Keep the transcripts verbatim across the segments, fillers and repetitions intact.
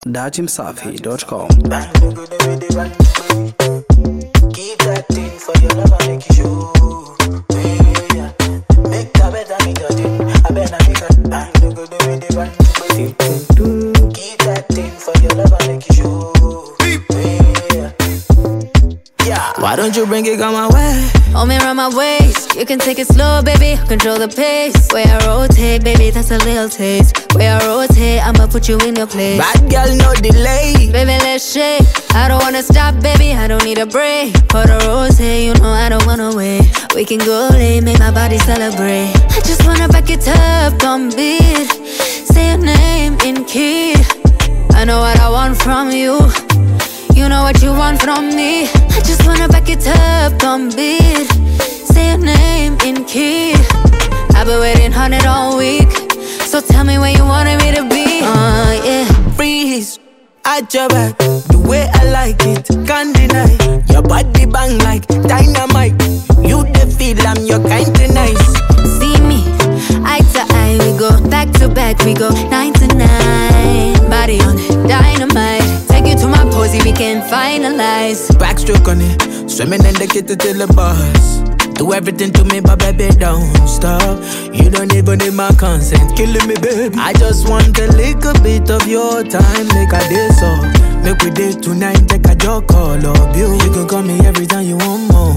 dachimsafi dot com. Keep that thing for your love and make it show. Yeah. Make that better, make that thing. I better make that bang. Keep that thing for your love and make it show. Yeah. Yeah. Why don't you bring it on my way? Hold me around my waist. You can take it slow, baby. Control the pace. Way I rotate, baby, that's a little taste. Way I rotate, I'ma put you in your place. Bad girl, no delay. Baby, let's shake. I don't wanna stop, baby. I don't need a break. For the rose, you know I don't wanna wait. We can go late, make my body celebrate. I just wanna back it up, don't beat. Say your name in key. I know what I want from you. You know what you want from me. I just wanna back it up, don't beat. Say your name in key. I've been waiting on it all week. So tell me where you wanted me to be. Uh, yeah. Freeze at your back, the way I like it, can't deny. Your body bang like dynamite. You the feel I'm your kind of nice. See me, eye to eye, we go back to back, we go nine to nine. Body on it, dynamite. Take you to my posy, we can finalize. Backstroke on it, swimming in the kitchen till the bars. Do everything to me, but baby, don't stop. You don't even need my consent, killing me, baby. I just want a little bit of your time, make a day so. Make we date tonight, take a joke, call up you. You can call me every time you want more.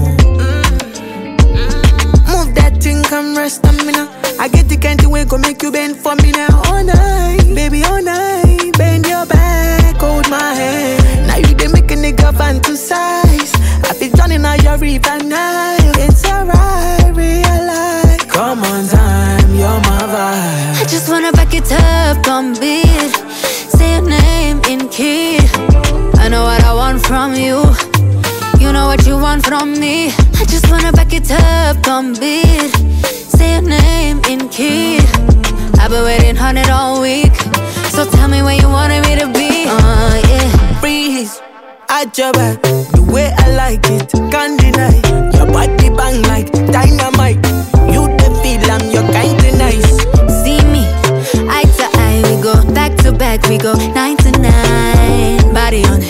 Move that thing, come rest on me now. I get the kind of way, go make you bend for me now. All night, baby, all night. Bend your back, hold my hand. Now you did make a nigga fantasize. I be drowning out your river now. It's alright, realize. Come on time, you're my vibe. I just wanna back it up, don't beat. Say your name in key. I know what I want from you. You know what you want from me. I just wanna back it up, don't beat. Say your name in key. I've been waiting on it all week. So tell me where you wanted me to be. Uh, yeah. Freeze at your back, the way I like it, can't deny. Your body bang like dynamite. You the feel I'm your kind of nice. See me, eye to eye, we go back to back, we go nine to nine. Body on it,